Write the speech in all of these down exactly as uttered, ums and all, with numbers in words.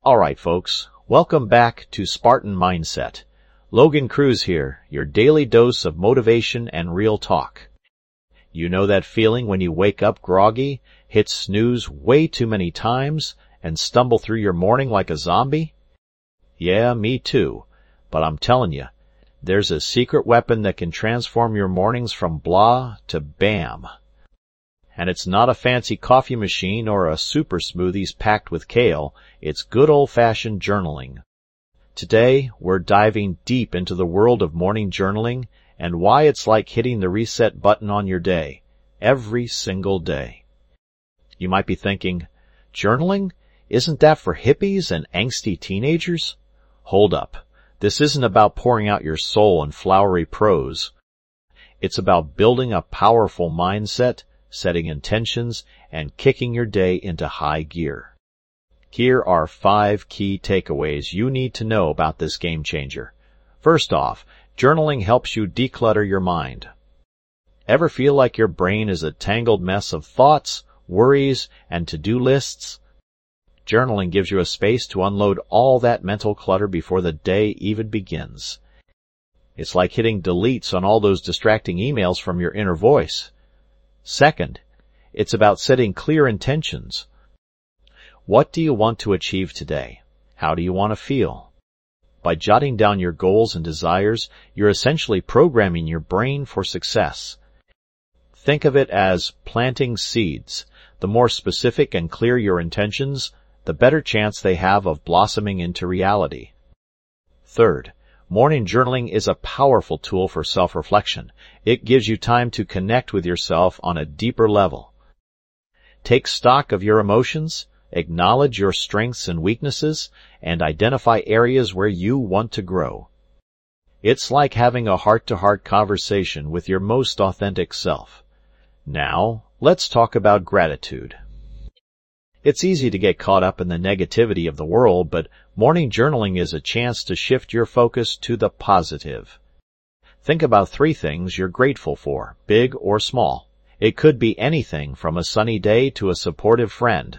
All right, folks, welcome back to Spartan Mindset. Logan Cruz here, your daily dose of motivation and real talk. You know that feeling when you wake up groggy, hit snooze way too many times, and stumble through your morning like a zombie? Yeah, me too. But I'm telling you, there's a secret weapon that can transform your mornings from blah to bam. And it's not a fancy coffee machine or a super smoothies packed with kale. It's good old-fashioned journaling. Today, we're diving deep into the world of morning journaling and why it's like hitting the reset button on your day, every single day. You might be thinking, journaling? Isn't that for hippies and angsty teenagers? Hold up. This isn't about pouring out your soul in flowery prose. It's about building a powerful mindset, setting intentions, and kicking your day into high gear. Here are five key takeaways you need to know about this game changer. First off, journaling helps you declutter your mind. Ever feel like your brain is a tangled mess of thoughts, worries, and to-do lists? Journaling gives you a space to unload all that mental clutter before the day even begins. It's like hitting deletes on all those distracting emails from your inner voice. Second, it's about setting clear intentions. What do you want to achieve today? How do you want to feel? By jotting down your goals and desires, you're essentially programming your brain for success. Think of it as planting seeds. The more specific and clear your intentions, the better chance they have of blossoming into reality. Third, morning journaling is a powerful tool for self-reflection. It gives you time to connect with yourself on a deeper level. Take stock of your emotions, acknowledge your strengths and weaknesses, and identify areas where you want to grow. It's like having a heart-to-heart conversation with your most authentic self. Now, let's talk about gratitude. It's easy to get caught up in the negativity of the world, but morning journaling is a chance to shift your focus to the positive. Think about three things you're grateful for, big or small. It could be anything from a sunny day to a supportive friend.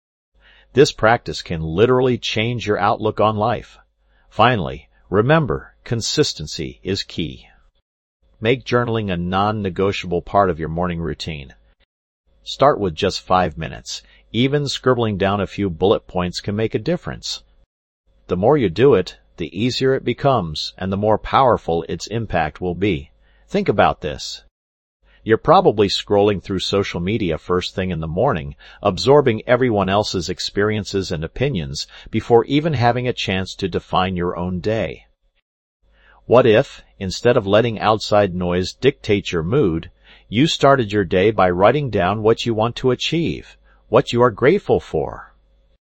This practice can literally change your outlook on life. Finally, remember, consistency is key. Make journaling a non-negotiable part of your morning routine. Start with just five minutes. Even scribbling down a few bullet points can make a difference. The more you do it, the easier it becomes, and the more powerful its impact will be. Think about this. You're probably scrolling through social media first thing in the morning, absorbing everyone else's experiences and opinions before even having a chance to define your own day. What if, instead of letting outside noise dictate your mood, you started your day by writing down what you want to achieve? What you are grateful for?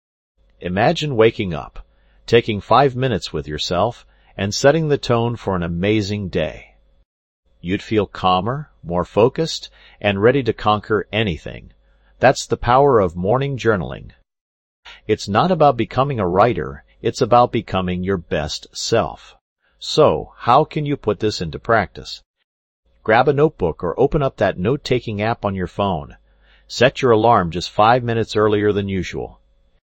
Imagine waking up, taking five minutes with yourself, and setting the tone for an amazing day. You'd feel calmer, more focused, and ready to conquer anything. That's the power of morning journaling. It's not about becoming a writer, it's about becoming your best self. So, how can you put this into practice? Grab a notebook or open up that note-taking app on your phone. Set your alarm just five minutes earlier than usual.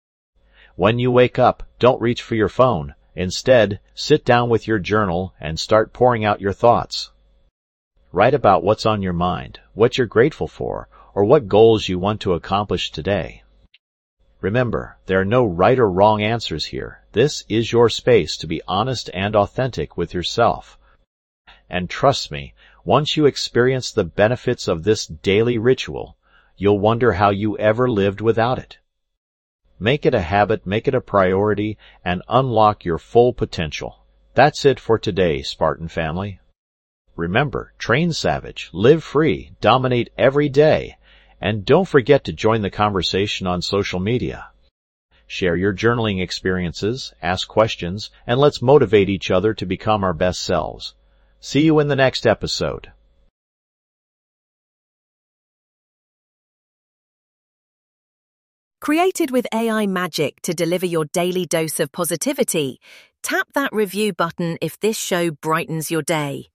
When you wake up, don't reach for your phone. Instead, sit down with your journal and start pouring out your thoughts. Write about what's on your mind, what you're grateful for, or what goals you want to accomplish today. Remember, there are no right or wrong answers here. This is your space to be honest and authentic with yourself. And trust me, once you experience the benefits of this daily ritual, you'll wonder how you ever lived without it. Make it a habit, make it a priority, and unlock your full potential. That's it for today, Spartan family. Remember, train savage, live free, dominate every day, and don't forget to join the conversation on social media. Share your journaling experiences, ask questions, and let's motivate each other to become our best selves. See you in the next episode. Created with A I magic to deliver your daily dose of positivity, tap that review button if this show brightens your day.